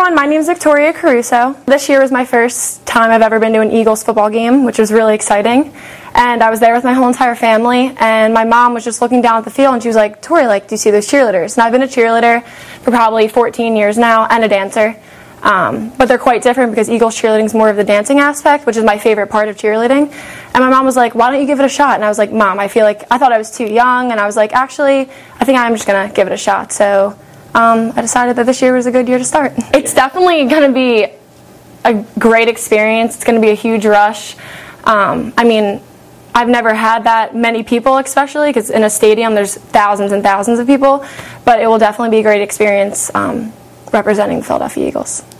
everyone. My name is Victoria Caruso. This year was my first time I've ever been to an Eagles football game, which was really exciting. And I was there with my whole entire family, and my mom was just looking down at the field, and she was like, Tori, do you see those cheerleaders? And I've been a cheerleader for probably 14 years now, and a dancer. But they're quite different because Eagles cheerleading is more of the dancing aspect, which is my favorite part of cheerleading. And my mom was like, why don't you give it a shot? And I was like, Mom, I thought I was too young, and I was like, actually, I think I'm just going to give it a shot. So I decided that this year was a good year to start. It's definitely going to be a great experience. It's going to be a huge rush. I've never had that many people, especially because in a stadium there's thousands and thousands of people, but it will definitely be a great experience representing the Philadelphia Eagles.